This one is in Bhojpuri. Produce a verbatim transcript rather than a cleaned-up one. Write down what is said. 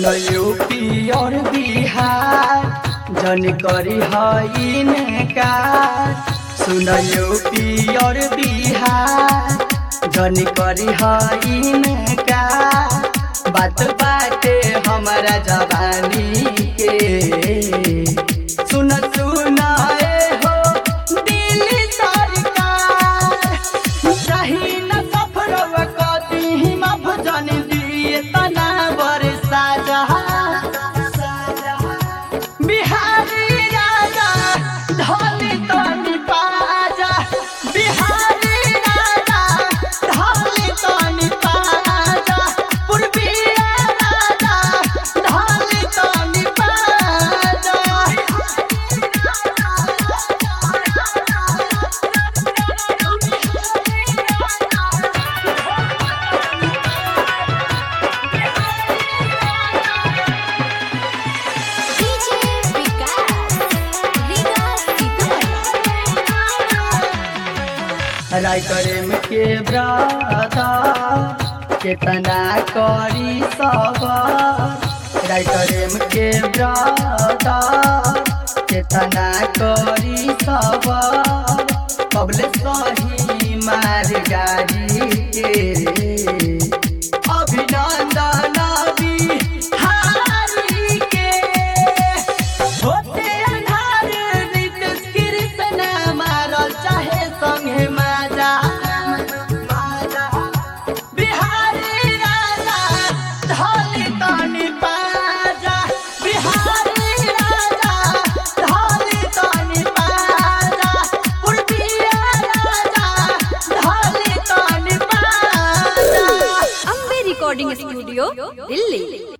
सुन यूपी और बिहार जन करी इनकार। सुन यूपी और बिहार जन करी इनकार। बात बाटे हमारा जवानी के सुन सुन हो दिल्ली सरकार। सही न सफर कदी माफ जन दिए तना बरसा जहा। बिहारी राजा धनी तनी पाजा। बिहारी राजा धनी तनी पाजा। पूर्विया राजा धनी तनी पाजा। राइटर में के ब्रादा केतना करी सबर। राइटर में के ब्रादा केतना करी सबर। कबले सही मार गाड़ी के अभिनंदन बिहारी के। होते अन्हार नीतीश कृष्ण मारल चाहे संगे माजा। बिहारी राजा धनी तनी पाजा। बिहारी राजा धनी तनी पाजा। पूर्विया राजा धनी तनी पाजा। Ambe recording studio Delhi.